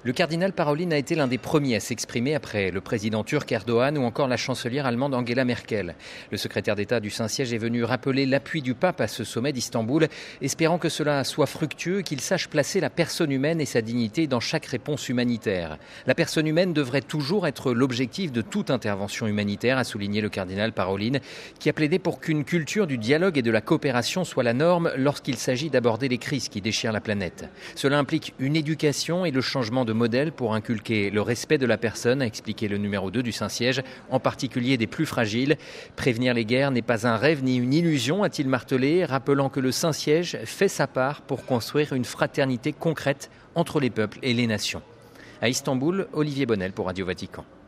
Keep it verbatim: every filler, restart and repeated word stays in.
Le cardinal Parolin a été l'un des premiers à s'exprimer après le président turc Erdogan ou encore la chancelière allemande Angela Merkel. Le secrétaire d'État du Saint-Siège est venu rappeler l'appui du pape à ce sommet d'Istanbul, espérant que cela soit fructueux, qu'il sache placer la personne humaine et sa dignité dans chaque réponse humanitaire. La personne humaine devrait toujours être l'objectif de toute intervention humanitaire, a souligné le cardinal Parolin, qui a plaidé pour qu'une culture du dialogue et de la coopération soit la norme lorsqu'il s'agit d'aborder les crises qui déchirent la planète. Cela implique une éducation et le changement de modèle pour inculquer le respect de la personne, a expliqué le numéro deux du Saint-Siège, en particulier des plus fragiles. Prévenir les guerres n'est pas un rêve ni une illusion, a-t-il martelé, rappelant que le Saint-Siège fait sa part pour construire une fraternité concrète entre les peuples et les nations. À Istanbul, Olivier Bonnel pour Radio Vatican.